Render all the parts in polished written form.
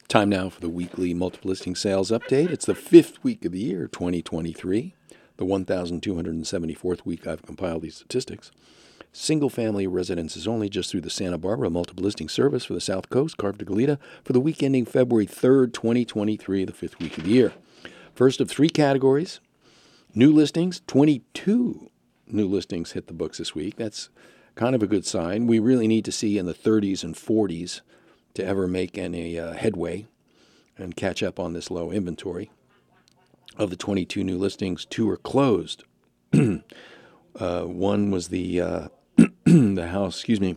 Time now for the weekly multiple listing sales update. It's the fifth week of the year, 2023, the 1,274th week I've compiled these statistics. Single-family residences only just through the Santa Barbara multiple listing service for the South Coast, Carver to Goleta, for the week ending February 3rd, 2023, the fifth week of the year. First of three categories, new listings. 22 new listings hit the books this week. That's kind of a good sign. We really need to see in the 30s and 40s to ever make any headway and catch up on this low inventory. Of the 22 new listings, 2 are closed. One was the the house, that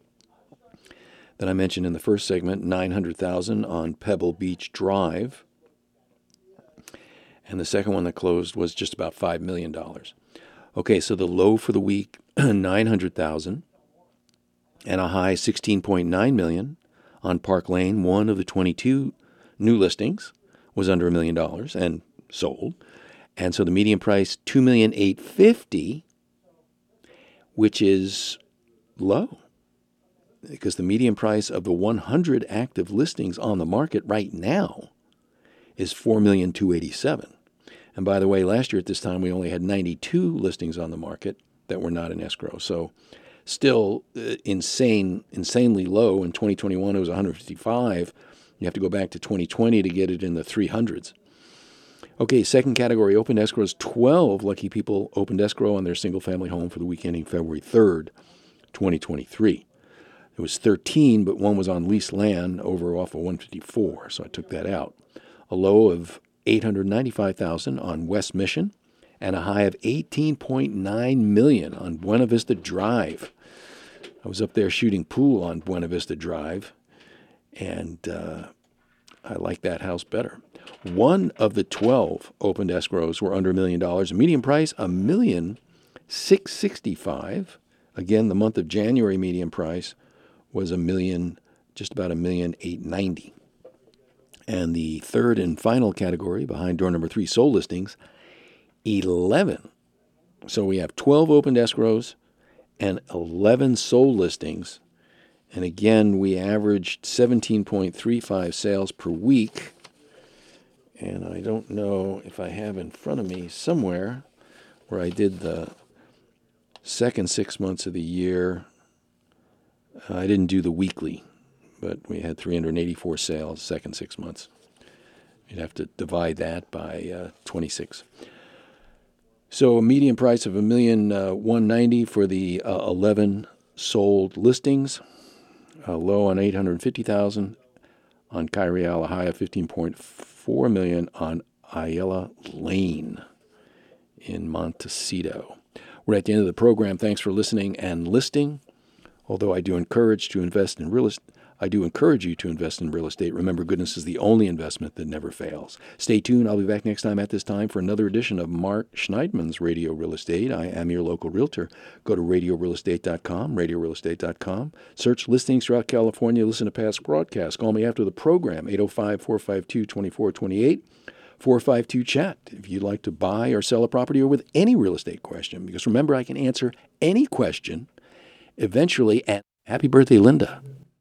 I mentioned in the first segment, $900,000 on Pebble Beach Drive. And the second one that closed was just about $5 million. Okay, so the low for the week, $900,000, and a high $16.9 million on Park Lane. One of the 22 new listings was under $1 million and sold. And so the median price, $2,850,000, which is low because the median price of the 100 active listings on the market right now is $4,287,000. And by the way, last year at this time, we only had 92 listings on the market that were not in escrow. So still insanely low. In 2021, it was 155. You have to go back to 2020 to get it in the 300s. Okay, second category, opened escrows. 12 lucky people opened escrow on their single-family home for the week ending February 3rd, 2023. It was 13, but one was on leased land over off of 154, so I took that out. A low of $895,000 on West Mission, and a high of $18.9 million on Buena Vista Drive. I was up there shooting pool on Buena Vista Drive, and I like that house better. One of the 12 opened escrows were under $1 million. Median price, $1,665,000. Again, the month of January median price was just about $1,890,000. And the third and final category, behind door number 3, sold listings, 11. So we have 12 opened escrows and 11 sold listings. And again, we averaged 17.35 sales per week. And I don't know if I have in front of me somewhere where I did the second 6 months of the year. I didn't do the weekly, but we had 384 sales second 6 months. You'd have to divide that by 26. So a median price of $1,190,000 for the 11 sold listings. Low on $850,000 on Kyriel, a high of $15.4 million on Ayala Lane in Montecito. We're at the end of the program. Thanks for listening and listing. Although I do encourage you to invest in real estate. Remember, goodness is the only investment that never fails. Stay tuned. I'll be back next time at this time for another edition of Mark Schneidman's Radio Real Estate. I am your local realtor. Go to radiorealestate.com, radiorealestate.com. Search listings throughout California. Listen to past broadcasts. Call me after the program, 805-452-2428. 452-CHAT if you'd like to buy or sell a property or with any real estate question. Because remember, I can answer any question eventually. And happy birthday, Linda.